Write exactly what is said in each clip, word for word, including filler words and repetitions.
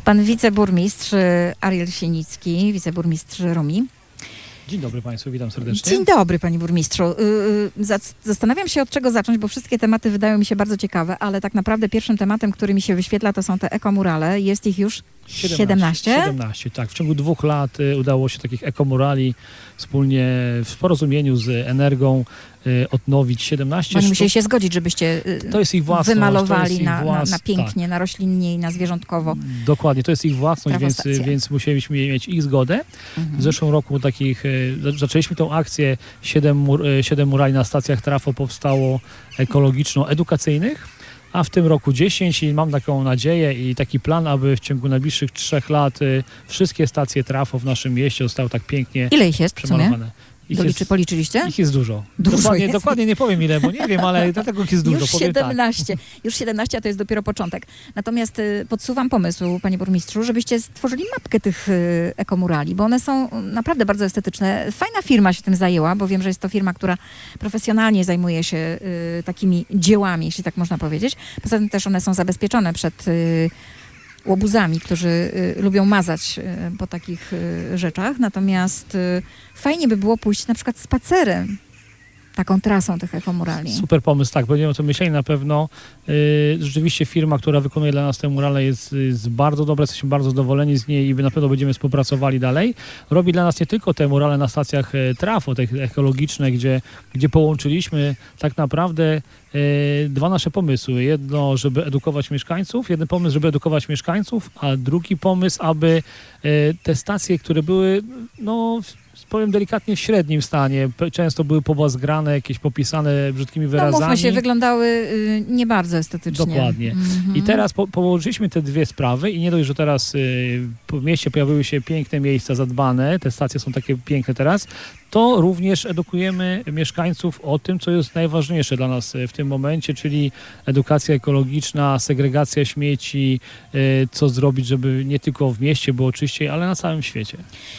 Pan wiceburmistrz Ariel Sienicki, wiceburmistrz Rumi. Dzień dobry Państwu, witam serdecznie. Dzień dobry, panie burmistrzu. Zastanawiam się, od czego zacząć, bo wszystkie tematy wydają mi się bardzo ciekawe, ale tak naprawdę pierwszym tematem, który mi się wyświetla, to są te ekomurale. Jest ich już siedemnaście? siedemnaście, tak. W ciągu dwóch lat y, udało się takich ekomurali wspólnie w porozumieniu z Energą y, odnowić siedemnaście Oni sztuk. musieli się zgodzić, żebyście y, To jest ich własność, wymalowali to jest ich na, włas... na, na pięknie, tak. na roślinnie i na zwierzątkowo. Dokładnie, to jest ich własność, więc, więc musieliśmy mieć ich zgodę. Mhm. W zeszłym roku takich, y, zaczęliśmy tą akcję, siedem, mur, y, siedem murali na stacjach trafo powstało ekologiczno-edukacyjnych. A w tym roku dziesięć i mam taką nadzieję i taki plan, aby w ciągu najbliższych trzech lat y, wszystkie stacje trafo w naszym mieście zostały tak pięknie Ile ich jest przemalowane. Ich Doliczy, jest, policzyliście? Ich jest dużo. Dużo dokładnie, jest. dokładnie nie powiem ile, bo nie wiem, ale dlatego ich jest dużo. Już powiem siedemnaście. Tak. Już siedemnaście, a to jest dopiero początek. Natomiast y, podsuwam pomysł, panie burmistrzu, żebyście stworzyli mapkę tych y, ekomurali, bo one są naprawdę bardzo estetyczne. Fajna firma się tym zajęła, bo wiem, że jest to firma, która profesjonalnie zajmuje się y, takimi dziełami, jeśli tak można powiedzieć. Poza tym też one są zabezpieczone przed y, łobuzami, którzy y, lubią mazać y, po takich y, rzeczach. Natomiast y, fajnie by było pójść na przykład spacerem taką trasą tych ekomurali. Super pomysł, tak, będziemy o tym myśleli na pewno. Yy, rzeczywiście firma, która wykonuje dla nas te murale jest, jest bardzo dobra, jesteśmy bardzo zadowoleni z niej i na pewno będziemy współpracowali dalej. Robi dla nas nie tylko te murale na stacjach trafo, te ekologiczne, gdzie, gdzie połączyliśmy tak naprawdę yy, dwa nasze pomysły. Jedno, żeby edukować mieszkańców, jeden pomysł, żeby edukować mieszkańców, a drugi pomysł, aby yy, te stacje, które były, no powiem delikatnie, w średnim stanie. Często były pobłazgrane, jakieś popisane brzydkimi wyrazami. No mówmy się, wyglądały y, nie bardzo estetycznie. Dokładnie. Mm-hmm. I teraz po, położyliśmy te dwie sprawy i nie dość, że teraz y, w mieście pojawiły się piękne miejsca zadbane, te stacje są takie piękne teraz, to również edukujemy mieszkańców o tym, co jest najważniejsze dla nas w tym momencie, czyli edukacja ekologiczna, segregacja śmieci, y, co zrobić, żeby nie tylko w mieście było czyściej, ale na całym świecie.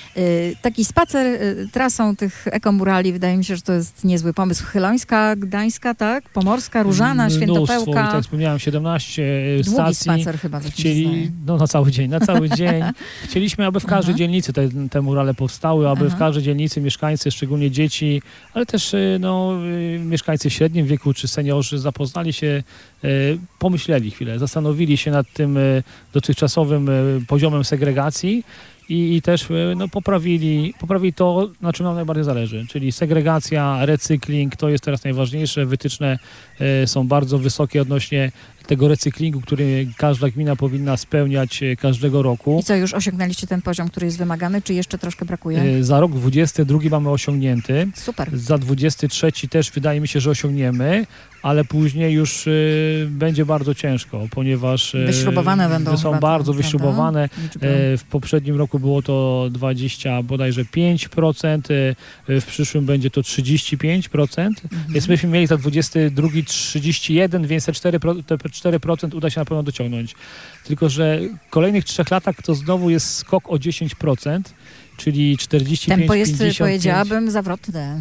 Y, taki spacer y, trasą tych ekomurali, wydaje mi się, że to jest niezły pomysł. Chylońska, Gdańska, tak? Pomorska, Różana, Świętopełka. Mnóstwo, tak jak wspomniałem, siedemnaście Długi stacji. spacer chyba. Chcieli, no na cały dzień, na cały dzień. Chcieliśmy, aby w każdej Aha. dzielnicy te, te murale powstały, aby Aha. w każdej dzielnicy mieszkańcy, szczególnie dzieci, ale też no, mieszkańcy w średnim wieku czy seniorzy zapoznali się, pomyśleli chwilę, zastanowili się nad tym dotychczasowym poziomem segregacji i, i też no, poprawili, poprawili to, na czym nam najbardziej zależy, czyli segregacja, recykling, to jest teraz najważniejsze. Wytyczne są bardzo wysokie odnośnie tego recyklingu, który każda gmina powinna spełniać każdego roku. I co, już osiągnęliście ten poziom, który jest wymagany, czy jeszcze troszkę brakuje? Za rok dwudziesty drugi mamy osiągnięty. Super. Za dwudziesty trzeci też wydaje mi się, że osiągniemy, ale później już y, będzie bardzo ciężko, ponieważ y, wyśrubowane będą są bardzo to, wyśrubowane. Y, w poprzednim roku było to dwadzieścia bodajże pięć procent, y, w przyszłym będzie to trzydzieści pięć procent. Mhm. Więc myśmy mieli za dwudziesty drugi trzydzieści jeden, więc te cztery procent uda się na pewno dociągnąć. Tylko że w kolejnych trzech latach to znowu jest skok o dziesięć procent, czyli czterdzieści pięć, tempo jest, pięćdziesiąt pięć. Powiedziałabym, zawrotne.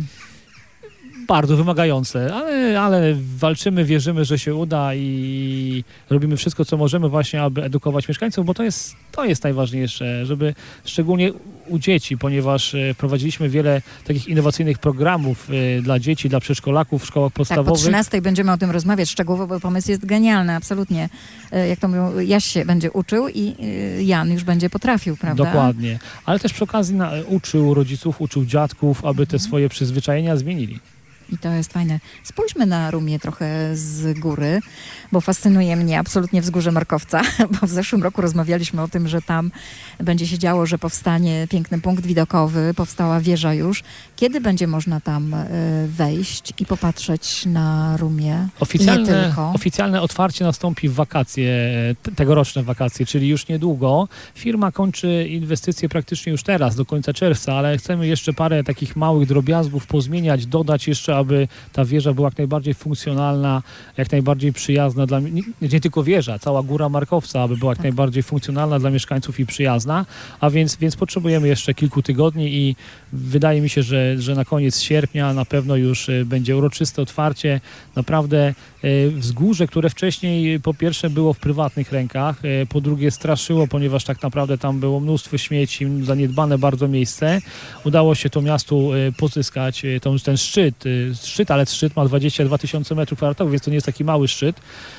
Bardzo wymagające, ale, ale walczymy, wierzymy, że się uda i robimy wszystko, co możemy właśnie, aby edukować mieszkańców, bo to jest, to jest najważniejsze, żeby szczególnie u dzieci, ponieważ prowadziliśmy wiele takich innowacyjnych programów dla dzieci, dla przedszkolaków w szkołach podstawowych. Tak, po trzynastej będziemy o tym rozmawiać szczegółowo, bo pomysł jest genialny, absolutnie. Jak to mówią, Jaś się będzie uczył i Jan już będzie potrafił, prawda? Dokładnie, ale też przy okazji na, uczył rodziców, uczył dziadków, aby te swoje przyzwyczajenia zmienili. I to jest fajne. Spójrzmy na Rumię trochę z góry, bo fascynuje mnie absolutnie wzgórze Markowca, bo w zeszłym roku rozmawialiśmy o tym, że tam będzie się działo, że powstanie piękny punkt widokowy, powstała wieża już. Kiedy będzie można tam wejść i popatrzeć na Rumię? Oficjalne, nie tylko? Oficjalne otwarcie nastąpi w wakacje, tegoroczne wakacje, czyli już niedługo. Firma kończy inwestycje praktycznie już teraz, do końca czerwca, ale chcemy jeszcze parę takich małych drobiazgów pozmieniać, dodać jeszcze, życzę, aby ta wieża była jak najbardziej funkcjonalna, jak najbardziej przyjazna dla nie, nie tylko wieża, cała góra Markowca, aby była jak Tak. najbardziej funkcjonalna dla mieszkańców i przyjazna, a więc, więc potrzebujemy jeszcze kilku tygodni i wydaje mi się, że, że na koniec sierpnia na pewno już y, będzie uroczyste otwarcie. Naprawdę y, wzgórze, które wcześniej po pierwsze było w prywatnych rękach, y, po drugie straszyło, ponieważ tak naprawdę tam było mnóstwo śmieci, zaniedbane bardzo miejsce. Udało się to miastu y, pozyskać, y, tą, ten szczyt, y, szczyt, ale szczyt ma dwadzieścia dwa tysiące metrów kwadratowych, więc to nie jest taki mały szczyt.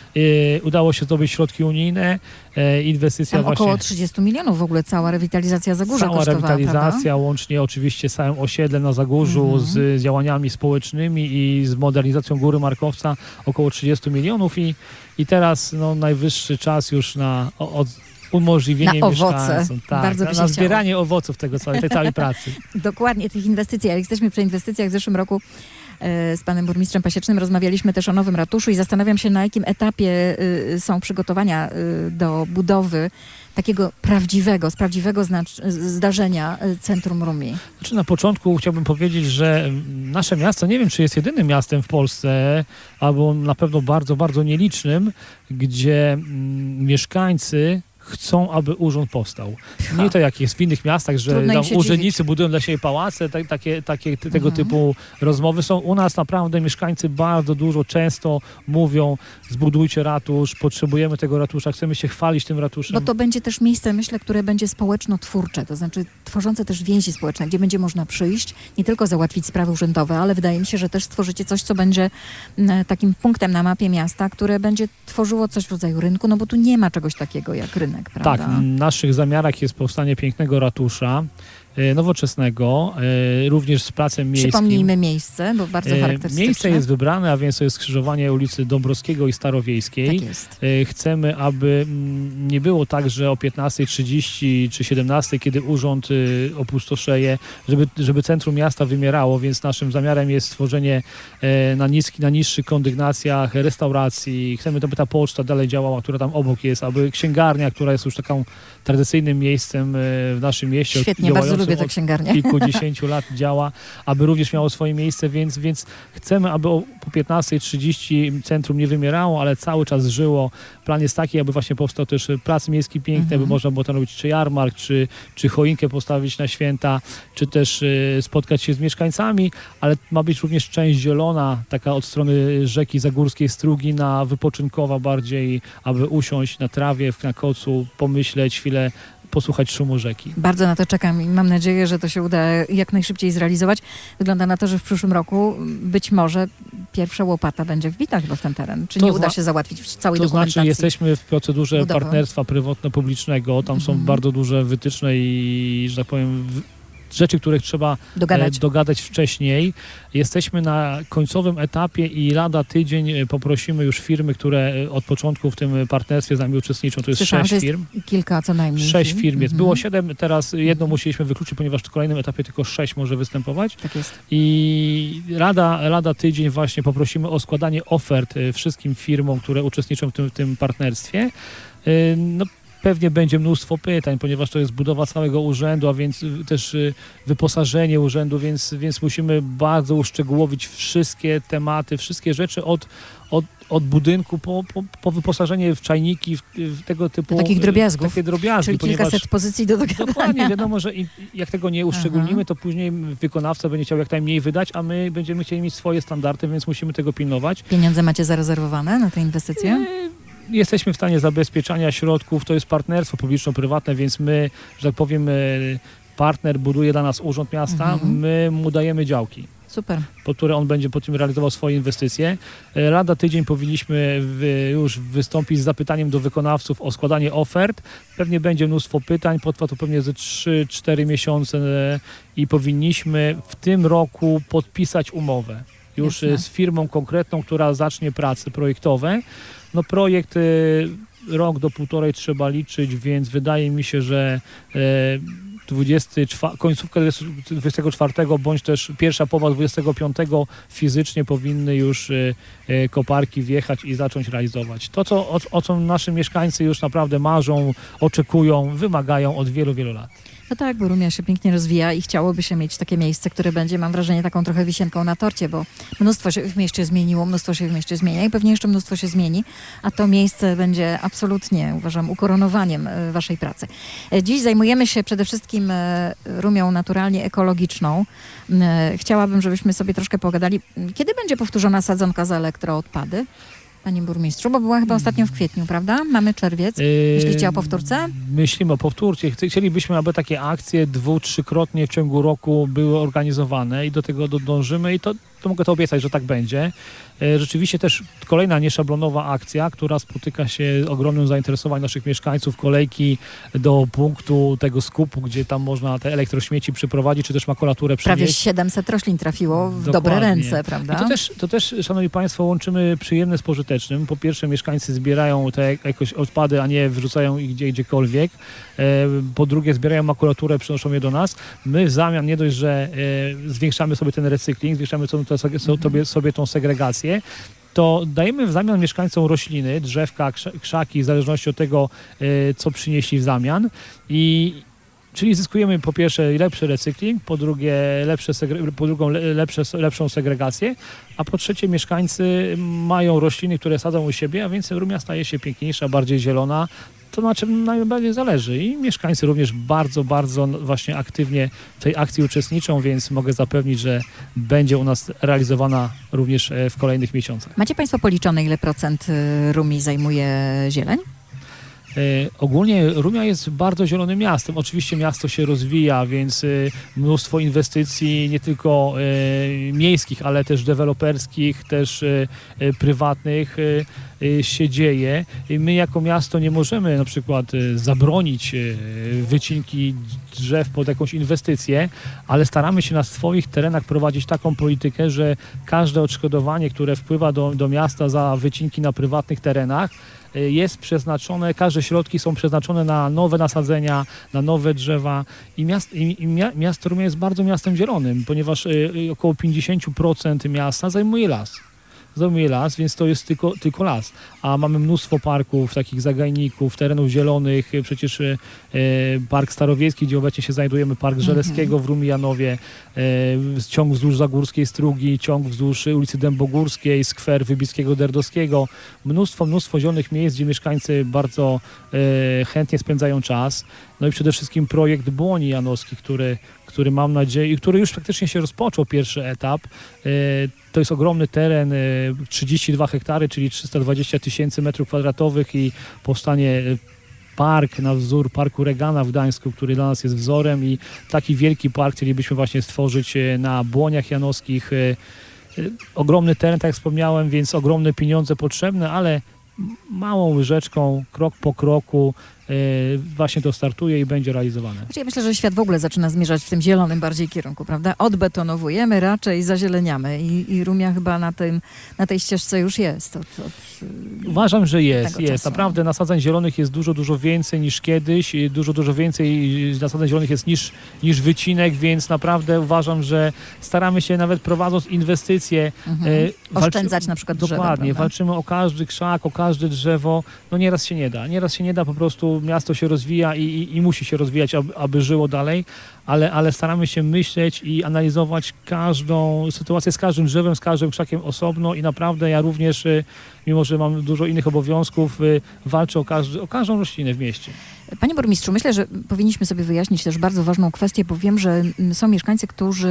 Y, udało się zdobyć środki unijne, y, inwestycja Tam właśnie... około trzydzieści milionów w ogóle cała rewitalizacja Zagórza Cała kosztowała, rewitalizacja, prawda? łącznie oczywiście z całym osiedlem na Zagórzu, Mhm. z działaniami społecznymi i z modernizacją Góry Markowca około trzydzieści milionów i, i teraz no, najwyższy czas już na o, od, umożliwienie Na owoce. mieszkańcom. Tak, Bardzo na, by się na chciało. zbieranie owoców tego całej, tej całej pracy. Dokładnie, tych inwestycji. Jak jesteśmy przy inwestycjach, w zeszłym roku e, z panem burmistrzem Pasiecznym rozmawialiśmy też o nowym ratuszu i zastanawiam się, na jakim etapie y, są przygotowania y, do budowy takiego prawdziwego, z prawdziwego znacz- zdarzenia y, Centrum Rumii. Znaczy na początku chciałbym powiedzieć, że nasze miasto, nie wiem czy jest jedynym miastem w Polsce, albo na pewno bardzo, bardzo nielicznym, gdzie mm, mieszkańcy chcą, aby urząd powstał. Nie to jak jest w innych miastach, że Trudno im tam się urzędnicy budują dla siebie pałace, tak, takie, takie te- tego Mhm. typu rozmowy są. U nas naprawdę mieszkańcy bardzo dużo, często mówią, zbudujcie ratusz, potrzebujemy tego ratusza, chcemy się chwalić tym ratuszem. Bo to będzie też miejsce, myślę, które będzie społeczno-twórcze, to znaczy tworzące też więzi społeczne, gdzie będzie można przyjść, nie tylko załatwić sprawy urzędowe, ale wydaje mi się, że też stworzycie coś, co będzie mm, takim punktem na mapie miasta, które będzie tworzyło coś w rodzaju rynku, no bo tu nie ma czegoś takiego jak rynek, prawda? Tak, w naszych zamiarach jest powstanie pięknego ratusza, e, nowoczesnego, e, również z placem miejskim. Przypomnijmy miejsce, bo bardzo E, charakterystyczne. Miejsce jest wybrane, a więc to jest skrzyżowanie ulicy Dąbrowskiego i Starowiejskiej. Tak jest. E, Chcemy, aby mm, nie było tak, że o piętnasta trzydzieści czy siedemnasta, kiedy urząd y, opustoszeje, żeby, żeby centrum miasta wymierało, więc naszym zamiarem jest stworzenie e, na, niski, na niższych kondygnacjach restauracji. Chcemy, aby ta poczta dalej działała, która tam obok jest, aby księgarnia, która jest już taką tradycyjnym miejscem e, w naszym mieście. Świetnie, bardzo działającym lubię tę od księgarnię. kilkudziesięciu lat działa, aby również miało swoje miejsce, więc, więc chcemy, aby o, po piętnasta trzydzieści centrum nie wymierało, ale cały czas żyło. Plan jest taki, aby właśnie powstał też plac miejski piękny, Mhm. aby można było tam robić czy jarmark, czy, czy choinkę postawić na święta, czy też y, spotkać się z mieszkańcami, ale ma być również część zielona, taka od strony rzeki Zagórskiej Strugina, wypoczynkowa bardziej, aby usiąść na trawie, na kocu, pomyśleć chwilę, posłuchać szumu rzeki. Bardzo na to czekam i mam nadzieję, że to się uda jak najszybciej zrealizować. Wygląda na to, że w przyszłym roku być może pierwsza łopata będzie wbita chyba w ten teren. Czy To nie zna- uda się załatwić w całej To dokumentacji? znaczy jesteśmy w procedurze budowy. partnerstwa prywatno-publicznego, tam są Mhm. bardzo duże wytyczne i, że tak powiem, w- rzeczy, których trzeba Dogadać. e, dogadać wcześniej. Jesteśmy na końcowym etapie i lada tydzień e, poprosimy już firmy, które e, od początku w tym partnerstwie z nami uczestniczą. To jest Słyszałam, sześć że jest firm. kilka co najmniej. Sześć firm. firm jest. Mhm. Było siedem, teraz jedno musieliśmy wykluczyć, ponieważ w kolejnym etapie tylko sześć może występować. Tak jest. I lada, lada tydzień właśnie poprosimy o składanie ofert y, wszystkim firmom, które uczestniczą w tym, w tym partnerstwie. Y, No, pewnie będzie mnóstwo pytań, ponieważ to jest budowa całego urzędu, a więc y, też y, wyposażenie urzędu, więc, więc musimy bardzo uszczegółowić wszystkie tematy, wszystkie rzeczy od, od, od budynku po, po, po wyposażenie w czajniki, w, w tego typu... Takich y, drobiazgów. Takie drobiazgi, Czyli ponieważ... kilkaset pozycji do dogadania. Dokładnie, wiadomo, że i- jak tego nie uszczególnimy, to później wykonawca będzie chciał jak najmniej wydać, a my będziemy chcieli mieć swoje standardy, więc musimy tego pilnować. Pieniądze macie zarezerwowane na te inwestycje? Jesteśmy w stanie zabezpieczania środków, to jest partnerstwo publiczno-prywatne, więc my, że tak powiem, e, partner buduje dla nas urząd miasta, Mhm. my mu dajemy działki, Super. po które on będzie po tym realizował swoje inwestycje. E, Lada tydzień powinniśmy w, już wystąpić z zapytaniem do wykonawców o składanie ofert. Pewnie będzie mnóstwo pytań, potrwa to pewnie ze trzy cztery miesiące e, i powinniśmy w tym roku podpisać umowę już Jasne. e, z firmą konkretną, która zacznie prace projektowe. No projekt e, rok do półtorej trzeba liczyć, więc wydaje mi się, że e, dwudziesty czwarty, końcówka dwudziestego czwartego bądź też pierwsza połowa dwudziestego piątego fizycznie powinny już e, e, koparki wjechać i zacząć realizować. To, co, o, o co nasi mieszkańcy już naprawdę marzą, oczekują, wymagają od wielu, wielu lat. No tak, bo Rumia się pięknie rozwija i chciałoby się mieć takie miejsce, które będzie, mam wrażenie, taką trochę wisienką na torcie, bo mnóstwo się w mieście zmieniło, mnóstwo się w mieście zmienia i pewnie jeszcze mnóstwo się zmieni, a to miejsce będzie absolutnie, uważam, ukoronowaniem e, waszej pracy. E, Dziś zajmujemy się przede wszystkim e, Rumią naturalnie ekologiczną. E, Chciałabym, żebyśmy sobie troszkę pogadali, kiedy będzie powtórzona sadzonka za elektroodpady? Panie burmistrzu, bo była chyba ostatnio w kwietniu, prawda? Mamy czerwiec. Myślicie o powtórce? Myślimy o powtórce. Chce- Chcielibyśmy, aby takie akcje dwu-, trzykrotnie w ciągu roku były organizowane i do tego do- dążymy i to, to mogę to obiecać, że tak będzie. E, Rzeczywiście też kolejna nieszablonowa akcja, która spotyka się z ogromnym zainteresowaniem naszych mieszkańców. Kolejki do punktu tego skupu, gdzie tam można te elektrośmieci przyprowadzić, czy też makulaturę Prawie przynieść. siedemset roślin trafiło w Dokładnie. dobre ręce, prawda? I to też, to też, szanowni państwo, łączymy przyjemne z pożytecznym. Po pierwsze, mieszkańcy zbierają te jakoś odpady, a nie wyrzucają ich gdzie, gdziekolwiek. E, Po drugie, zbierają makulaturę, przynoszą je do nas. My w zamian nie dość, że e, zwiększamy sobie ten recykling, zwiększamy sobie, sobie, sobie tą segregację, to dajemy w zamian mieszkańcom rośliny, drzewka, krza- krzaki, w zależności od tego, e, co przynieśli w zamian. I Czyli zyskujemy po pierwsze lepszy recykling, po drugie lepsze, segre- po drugą le- lepsze, lepszą segregację, a po trzecie mieszkańcy mają rośliny, które sadzą u siebie, a więc Rumia staje się piękniejsza, bardziej zielona. To na czym najbardziej zależy i mieszkańcy również bardzo, bardzo właśnie aktywnie w tej akcji uczestniczą, więc mogę zapewnić, że będzie u nas realizowana również e, w kolejnych miesiącach. Macie państwo policzone, ile procent y, Rumi zajmuje zieleń? E, Ogólnie Rumia jest bardzo zielonym miastem. Oczywiście miasto się rozwija, więc e, mnóstwo inwestycji nie tylko e, miejskich, ale też deweloperskich, też e, e, prywatnych e, e, się dzieje. I my jako miasto nie możemy na przykład e, zabronić e, wycinki drzew pod jakąś inwestycję, ale staramy się na swoich terenach prowadzić taką politykę, że każde odszkodowanie, które wpływa do, do miasta za wycinki na prywatnych terenach, jest przeznaczone, każde środki są przeznaczone na nowe nasadzenia, na nowe drzewa i, miast, i, i mia, miasto Rumia jest bardzo miastem zielonym, ponieważ y, około pięćdziesiąt procent miasta zajmuje las. Zajmuje las, więc to jest tylko, tylko las. A mamy mnóstwo parków, takich zagajników, terenów zielonych, przecież e, Park Starowiejski, gdzie obecnie się znajdujemy, Park Żelewskiego w Rumijanowie, e, ciąg wzdłuż Zagórskiej Strugi, ciąg wzdłuż ulicy Dębogórskiej, skwer Wybickiego Derdowskiego. Mnóstwo, mnóstwo zielonych miejsc, gdzie mieszkańcy bardzo e, chętnie spędzają czas. No i przede wszystkim projekt Błoni Janowskich, który, który mam nadzieję, i który już faktycznie się rozpoczął, pierwszy etap. E, To jest ogromny teren, e, trzydzieści dwa hektary, czyli trzysta dwadzieścia tysięcy metrów kwadratowych i powstanie park na wzór Parku Regana w Gdańsku, który dla nas jest wzorem i taki wielki park chcielibyśmy właśnie stworzyć e, na Błoniach Janowskich. E, e, Ogromny teren, tak jak wspomniałem, więc ogromne pieniądze potrzebne, ale małą łyżeczką, krok po kroku e, właśnie to startuje i będzie realizowane. Znaczy, ja myślę, że świat w ogóle zaczyna zmierzać w tym zielonym bardziej kierunku, prawda? Odbetonowujemy, raczej zazieleniamy i, i Rumia chyba na, tym, na tej ścieżce już jest. Od, od, Uważam, że jest, tego jest. czasu. Naprawdę nasadzeń zielonych jest dużo, dużo więcej niż kiedyś. i Dużo, dużo więcej nasadzeń zielonych jest niż, niż wycinek, więc naprawdę uważam, że staramy się nawet prowadząc inwestycje mhm. e, walczy- Oszczędzać na przykład drzewa, Dokładnie, prawda? walczymy o każdy krzak, o każde drzewo. No nieraz się nie da. Nieraz się nie da, po prostu miasto się rozwija i, i, i musi się rozwijać, aby, aby żyło dalej, ale, ale staramy się myśleć i analizować każdą sytuację z każdym drzewem, z każdym krzakiem osobno i naprawdę ja również, y, mimo że mam dużo innych obowiązków, y, walczę o, każdy, o każdą roślinę w mieście. Panie burmistrzu, myślę, że powinniśmy sobie wyjaśnić też bardzo ważną kwestię, bo wiem, że mm, są mieszkańcy, którzy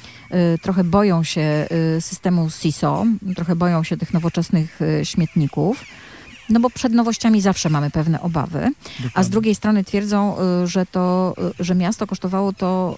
y, trochę boją się y, systemu S I S O, trochę boją się tych nowoczesnych y, śmietników. No bo przed nowościami zawsze mamy pewne obawy, a z Dokładnie. drugiej strony twierdzą, y, że to, y, że miasto kosztowało to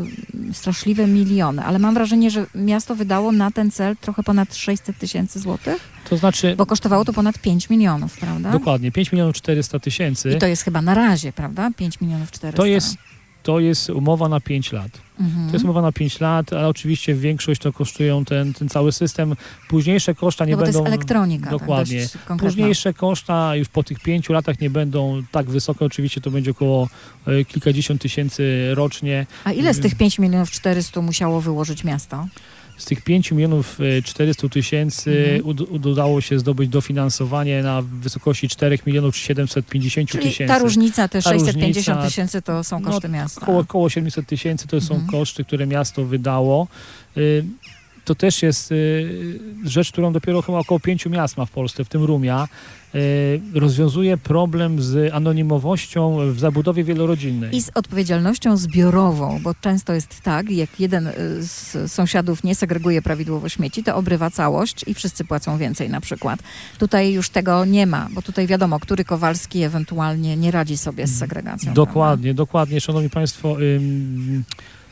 y, straszliwe miliony, ale mam wrażenie, że miasto wydało na ten cel trochę ponad sześćset tysięcy złotych, To znaczy, bo kosztowało to ponad pięć milionów, prawda? dokładnie, pięć milionów czterysta tysięcy. I to jest chyba na razie, prawda? pięć milionów czterysta. To jest, to jest umowa na pięć lat. Mhm. To jest umowa na pięć lat, ale oczywiście większość to kosztują ten, ten cały system. Późniejsze koszta nie No bo będą... to jest elektronika. Dokładnie. Tak, dość konkretna. Późniejsze koszta już po tych pięciu latach nie będą tak wysokie. Oczywiście to będzie około e, kilkadziesiąt tysięcy rocznie. A ile z tych pięć milionów czterysta musiało wyłożyć miasto? z tych pięć milionów czterysta tysięcy Mhm. ud- udało się zdobyć dofinansowanie na wysokości cztery miliony siedemset pięćdziesiąt Czyli tysięcy. ta różnica, te Ta sześćset pięćdziesiąt różnica, tysięcy to są koszty no, miasta. Około, około siedemset tysięcy to są Mhm. koszty, które miasto wydało. Y, To też jest y, rzecz, którą dopiero chyba około pięciu miast ma w Polsce, w tym Rumia. Y, rozwiązuje problem z anonimowością w zabudowie wielorodzinnej. I z odpowiedzialnością zbiorową, bo często jest tak, jak jeden y, z sąsiadów nie segreguje prawidłowo śmieci, to obrywa całość i wszyscy płacą więcej na przykład. Tutaj już tego nie ma, bo tutaj wiadomo, który Kowalski ewentualnie nie radzi sobie z segregacją. Dokładnie, dokładnie. Szanowni Państwo, ym,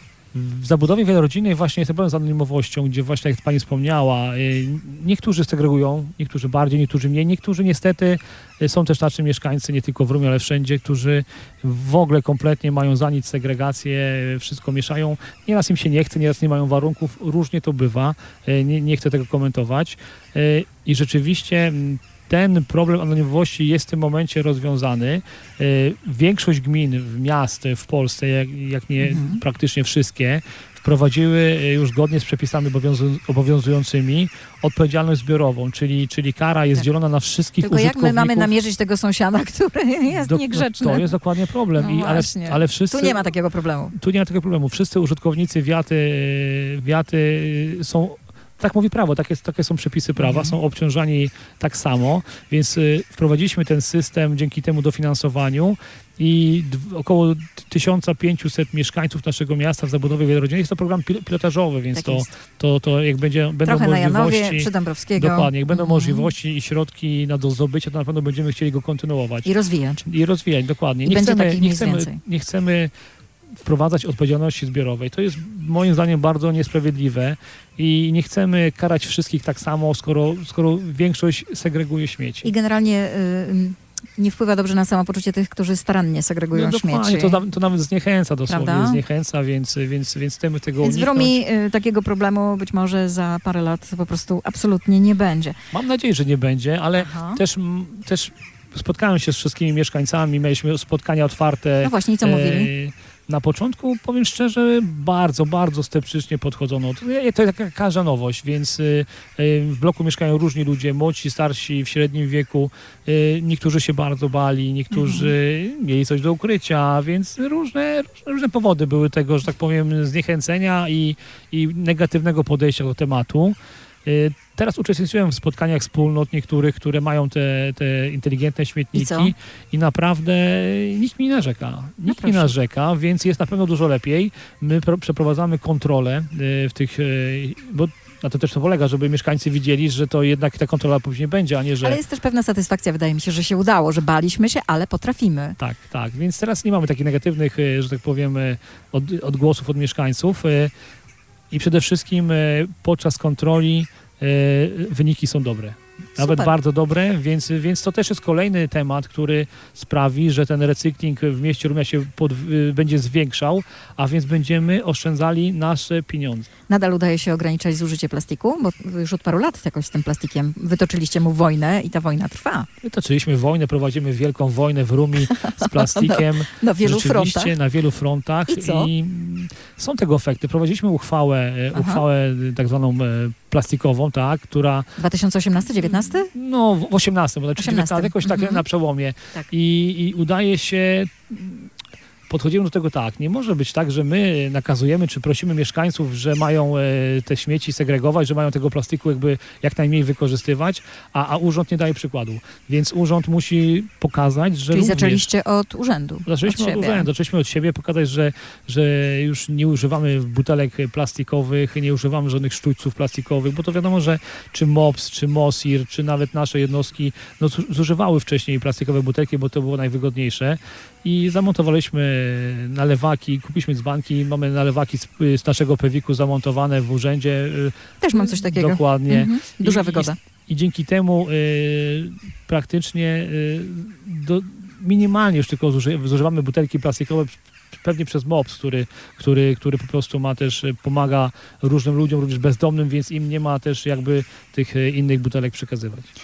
w zabudowie wielorodzinnej właśnie jest ten problem z anonimowością, gdzie właśnie, jak Pani wspomniała, y, niektórzy segregują, niektórzy bardziej, niektórzy mniej, niektórzy niestety y, są też tacy mieszkańcy, nie tylko w Rumie, ale wszędzie, którzy w ogóle kompletnie mają za nic segregację, y, wszystko mieszają. Nieraz im się nie chce, nieraz nie mają warunków, różnie to bywa, y, nie, nie chcę tego komentować. Y, I rzeczywiście mm, ten problem anonimowości jest w tym momencie rozwiązany. Y, Większość gmin, miast w Polsce, jak, jak nie Mhm. praktycznie wszystkie, wprowadziły y, już zgodnie z przepisami obowiązu- obowiązującymi odpowiedzialność zbiorową, czyli, czyli kara jest Tak. dzielona na wszystkich Tylko jak użytkowników. my mamy namierzyć tego sąsiada, który jest Do- niegrzeczny? To jest dokładnie problem. No I, ale, właśnie. ale wszyscy... Tu nie ma takiego problemu. Tu nie ma takiego problemu. Wszyscy użytkownicy wiaty, wiaty są, tak mówi prawo, takie, takie są przepisy prawa, Mhm. są obciążani tak samo, więc y, wprowadziliśmy ten system dzięki temu dofinansowaniu i d- około tysiąc pięćset mieszkańców naszego miasta w zabudowie wielorodzinnej. Jest to program pil- pilotażowy, więc Tak to, jest. to, to jak będzie, będą Trochę na możliwości... Janowie, przy Dąbrowskiego. Dokładnie, jak będą Mhm. możliwości i środki na do zdobycia, to na pewno będziemy chcieli go kontynuować. I rozwijać. I rozwijać, dokładnie. I Nie będzie chcemy, takich nie, miejsc chcemy, więcej. nie chcemy wprowadzać odpowiedzialności zbiorowej. To jest moim zdaniem bardzo niesprawiedliwe i nie chcemy karać wszystkich tak samo, skoro, skoro większość segreguje śmieci. I generalnie y, nie wpływa dobrze na samopoczucie tych, którzy starannie segregują No, dokładnie, śmieci. to, na- to nawet zniechęca dosłownie, Prawda? zniechęca, więc, więc, więc chcemy tego Więc w uniknąć. Romi y, takiego problemu być może za parę lat po prostu absolutnie nie będzie. Mam nadzieję, że nie będzie, ale Aha. też, m, też spotkałem się z wszystkimi mieszkańcami, mieliśmy spotkania otwarte. No właśnie, i co E, mówili? Na początku, powiem szczerze, bardzo, bardzo sceptycznie podchodzono. To to jest taka każda nowość, więc y, y, w bloku mieszkają różni ludzie, młodsi, starsi, w średnim wieku. Y, Niektórzy się bardzo bali, niektórzy mieli coś do ukrycia, więc różne, różne, różne powody były tego, że tak powiem, zniechęcenia i, i negatywnego podejścia do tematu. Y, Teraz uczestniczyłem w spotkaniach wspólnot niektórych, które mają te, te inteligentne I śmietniki co? i naprawdę nikt mi nie narzeka. Nikt nie proszę. narzeka, więc jest na pewno dużo lepiej. My pro, przeprowadzamy kontrolę y, w tych, y, bo na to też to polega, żeby mieszkańcy widzieli, że to jednak ta kontrola później będzie, a nie, że... Ale jest też pewna satysfakcja, wydaje mi się, że się udało, że baliśmy się, ale potrafimy. Tak, tak. Więc teraz nie mamy takich negatywnych, y, że tak powiem, y, od, odgłosów od mieszkańców y, i przede wszystkim y, podczas kontroli y, wyniki są dobre. Nawet Super. bardzo dobre, więc, więc to też jest kolejny temat, który sprawi, że ten recykling w mieście Rumia się pod, y, będzie zwiększał, a więc będziemy oszczędzali nasze pieniądze. Nadal udaje się ograniczać zużycie plastiku, bo już od paru lat jakoś z tym plastikiem wytoczyliście mu wojnę i ta wojna trwa. Wytoczyliśmy wojnę, prowadzimy wielką wojnę w Rumi z plastikiem. Na wielu Rzeczywiście, frontach. na wielu frontach. I co? mm, są tego efekty. Prowadziliśmy uchwałę, e, Aha. uchwałę e, tak zwaną e, plastikową, tak, która dwa tysiące osiemnasty dziewiętnasty? no w osiemnastym, bo znaczy osiemnastym. dziewiętnastym, jakoś tak Mhm. na przełomie. Tak. I, I udaje się, podchodzimy do tego tak, nie może być tak, że my nakazujemy, czy prosimy mieszkańców, że mają e, te śmieci segregować, że mają tego plastiku jakby jak najmniej wykorzystywać, a, a urząd nie daje przykładu. Więc urząd musi pokazać, że Czyli również... zaczęliście od urzędu. Zaczęliśmy od, siebie. urzędu, zaczęliśmy od siebie pokazać, że, że już nie używamy butelek plastikowych, nie używamy żadnych sztućców plastikowych, bo to wiadomo, że czy MOPS, czy MOSIR, czy nawet nasze jednostki no, zu- zużywały wcześniej plastikowe butelki, bo to było najwygodniejsze. I zamontowaliśmy nalewaki, kupiliśmy dzbanki, mamy nalewaki z, z naszego pewiku zamontowane w urzędzie. Też mam coś takiego. Dokładnie. Mhm. Duża I- wygoda. I dzięki temu y, praktycznie y, do, minimalnie już tylko zuży, zużywamy butelki plastikowe, pewnie przez MOPS, który, który, który po prostu ma też, y, pomaga różnym ludziom, również bezdomnym, więc im nie ma też jakby tych y, innych butelek przekazywać.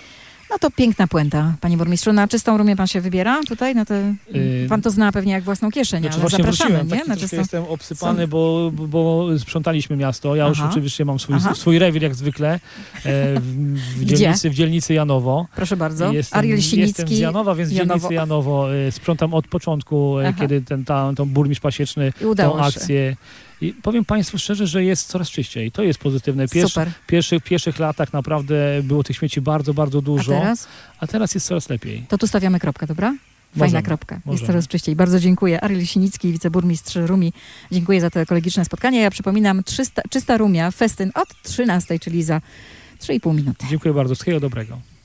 No to piękna puenta, panie burmistrzu. Na czystą Rumię pan się wybiera tutaj? No to, Yy, pan to zna pewnie jak własną kieszeń, Znaczy ale właśnie zapraszamy, wróciłem, nie? tak Na troszkę czystą... jestem obsypany, bo, bo, bo sprzątaliśmy miasto. Ja już Aha. oczywiście mam swój, Aha. swój rewir jak zwykle e, w, w, Gdzie? dzielnicy, w dzielnicy Janowo. Proszę bardzo. Jestem, Ariel jestem Sinicki. z Janowa, więc w Janowo. dzielnicy Janowo e, sprzątam od początku, e, Aha. kiedy ten ta, tą burmistrz Pasieczny I udało tą się. akcję. I powiem Państwu szczerze, że jest coraz czyściej. To jest pozytywne. Pierwszy, Super. pierwszych, pierwszych latach naprawdę było tych śmieci bardzo, bardzo A dużo, teraz? a teraz jest coraz lepiej. To tu stawiamy kropkę, dobra? Fajna Możemy, kropka. Jest możemy. coraz czyściej. Bardzo dziękuję. Ariel Sinicki, wiceburmistrz Rumi. Dziękuję za to ekologiczne spotkanie. Ja przypominam, trzysta, Czysta Rumia, festyn od trzynastej, czyli za trzy i pół minuty. Dziękuję bardzo. Wszystkiego dobrego.